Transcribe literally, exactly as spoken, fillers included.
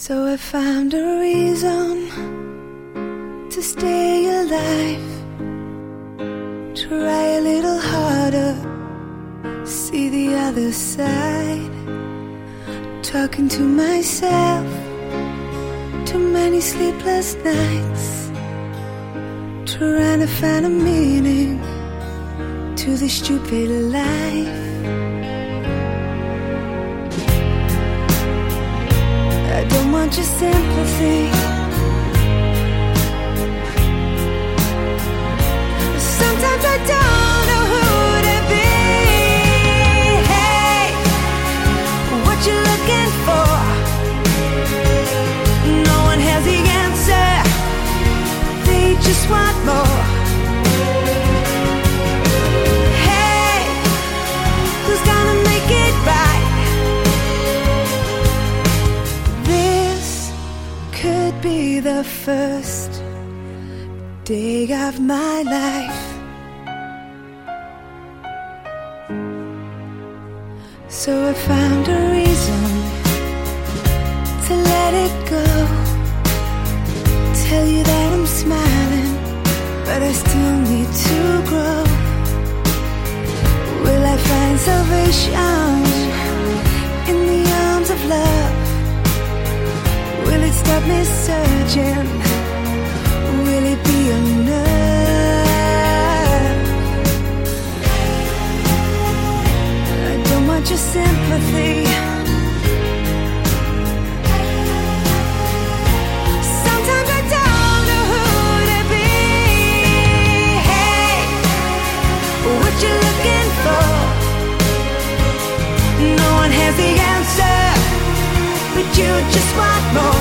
So I found a reason to stay alive. Try a little harder, see the other side. Talking to myself, too many sleepless nights, trying to find a meaning to this stupid life. I don't want your sympathy. Sometimes I don't know who to be. Hey, what you looking for? No one has the answer. They just want more. Hey, who's gonna make it right? This could be the first day of my life. So I found a reason to let it go. Tell you that I'm smiling, but I still need to grow. Will I find salvation in the arms of love? Will it stop me searching? Will it be enough? I don't want your sympathy. Sometimes I don't know who to be. Hey, what you looking for? No one has the answer, but you just want more.